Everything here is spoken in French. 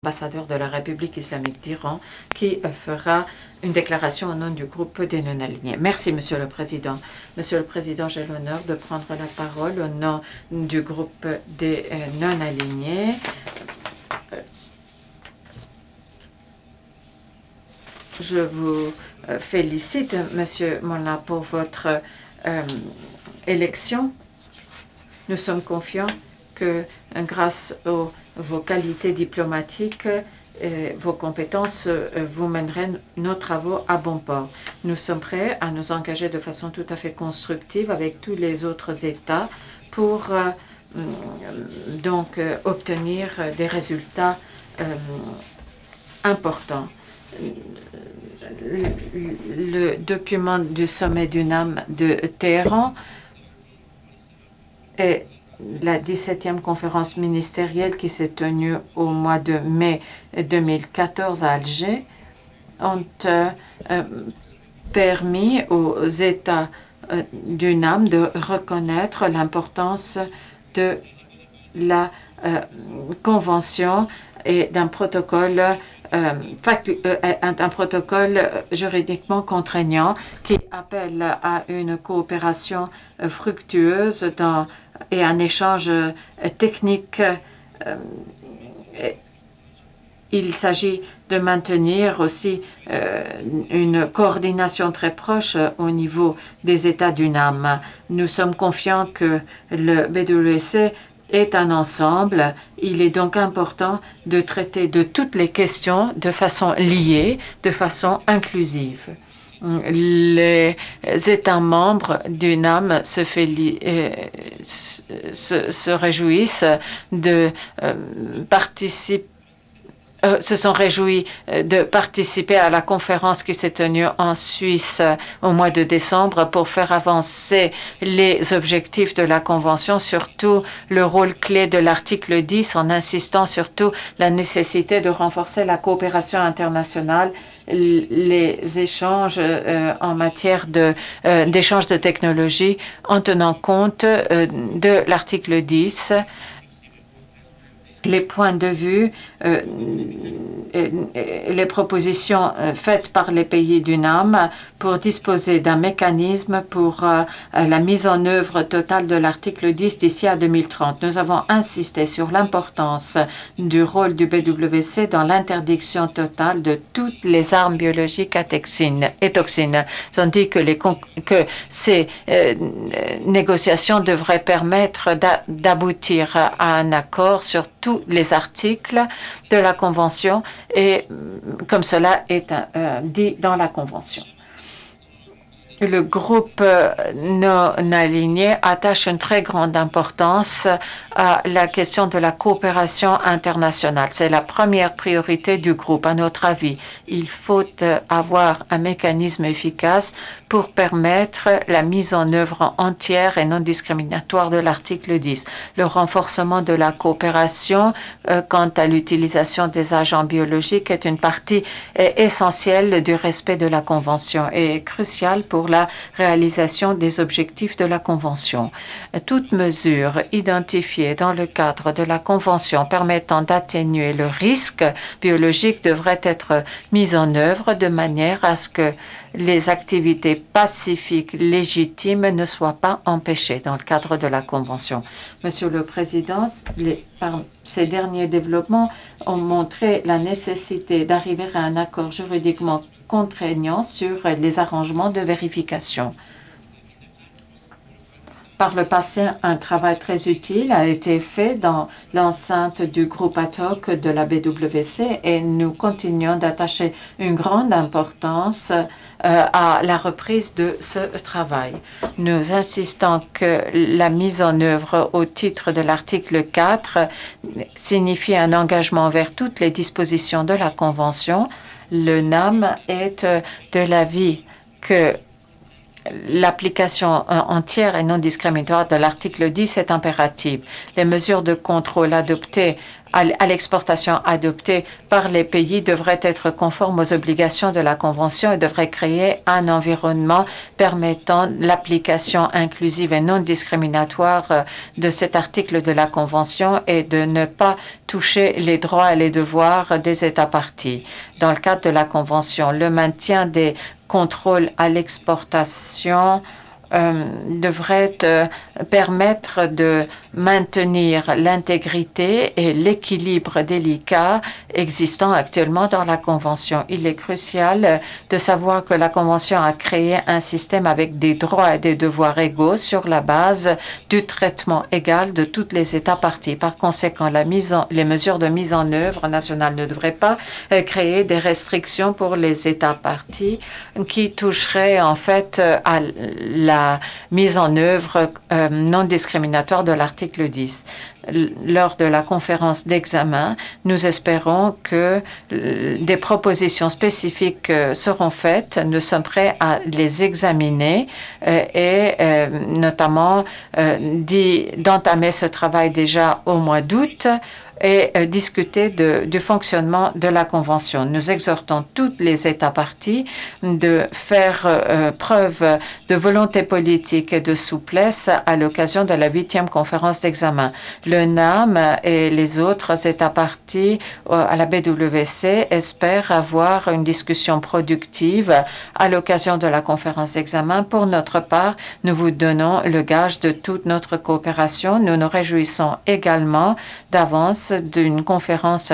Ambassadeur de la République islamique d'Iran, qui fera une déclaration au nom du groupe des non-alignés. Merci, Monsieur le Président. Monsieur le Président, j'ai l'honneur de prendre la parole au nom du groupe des non-alignés. Je vous félicite, Monsieur Mollah, pour votre élection. Nous sommes confiants que grâce aux vos qualités diplomatiques et vos compétences, vous mènerez nos travaux à bon port. Nous sommes prêts à nous engager de façon tout à fait constructive avec tous les autres États pour obtenir des résultats importants. Le document du sommet du NAM de Téhéran et la 17e conférence ministérielle qui s'est tenue au mois de mai 2014 à Alger ont permis aux États du NAM de reconnaître l'importance de la convention et d'un protocole juridiquement contraignant qui appelle à une coopération fructueuse et un échange technique. Il s'agit de maintenir aussi une coordination très proche au niveau des États du NAM. Nous sommes confiants que le BWC est un ensemble. Il est donc important de traiter de toutes les questions de façon liée, de façon inclusive. Les États membres du NAM se réjouissent de participer se sont réjouis de participer à la conférence qui s'est tenue en Suisse au mois de décembre pour faire avancer les objectifs de la Convention, surtout le rôle clé de l'article 10 en insistant surtout la nécessité de renforcer la coopération internationale, les échanges en matière d'échange de technologies en tenant compte de l'article 10. Les points de vue, les propositions faites par les pays du NAM pour disposer d'un mécanisme pour la mise en œuvre totale de l'article 10 d'ici à 2030. Nous avons insisté sur l'importance du rôle du BWC dans l'interdiction totale de toutes les armes biologiques et toxines. Ils ont dit que ces négociations devraient permettre d'aboutir à un accord sur tous les articles de la Convention et comme cela est dit dans la Convention. Le groupe non aligné attache une très grande importance à la question de la coopération internationale. C'est la première priorité du groupe. À notre avis, il faut avoir un mécanisme efficace pour permettre la mise en œuvre entière et non discriminatoire de l'article 10. Le renforcement de la coopération quant à l'utilisation des agents biologiques est une partie essentielle du respect de la Convention et cruciale pour la réalisation des objectifs de la Convention. Toute mesure identifiée dans le cadre de la Convention permettant d'atténuer le risque biologique devrait être mise en œuvre de manière à ce que les activités pacifiques légitimes ne soient pas empêchées dans le cadre de la Convention. Monsieur le Président, ces derniers développements ont montré la nécessité d'arriver à un accord juridiquement contraignant sur les arrangements de vérification. Par le passé, un travail très utile a été fait dans l'enceinte du groupe ad hoc de la BWC et nous continuons d'attacher une grande importance à la reprise de ce travail. Nous insistons que la mise en œuvre au titre de l'article 4 signifie un engagement vers toutes les dispositions de la Convention. Le NAM est de l'avis que l'application entière et non discriminatoire de l'article 10 est impérative. Les mesures de contrôle adoptées à l'exportation adoptée par les pays devrait être conforme aux obligations de la Convention et devrait créer un environnement permettant l'application inclusive et non discriminatoire de cet article de la Convention et de ne pas toucher les droits et les devoirs des États parties. Dans le cadre de la Convention, le maintien des contrôles à l'exportation devrait permettre de maintenir l'intégrité et l'équilibre délicat existant actuellement dans la Convention. Il est crucial de savoir que la Convention a créé un système avec des droits et des devoirs égaux sur la base du traitement égal de tous les États parties. Par conséquent, les mesures de mise en œuvre nationale ne devraient pas créer des restrictions pour les États parties qui toucheraient en fait à la mise en œuvre non discriminatoire de l'article 10. Lors de la conférence d'examen, nous espérons que des propositions spécifiques seront faites. Nous sommes prêts à les examiner et notamment d'entamer ce travail déjà au mois d'août et discuter du fonctionnement de la Convention. Nous exhortons tous les États parties de faire preuve de volonté politique et de souplesse à l'occasion de la 8e conférence d'examen. Le NAM et les autres États parties à la BWC espèrent avoir une discussion productive à l'occasion de la conférence d'examen. Pour notre part, nous vous donnons le gage de toute notre coopération. Nous nous réjouissons également d'avance d'une conférence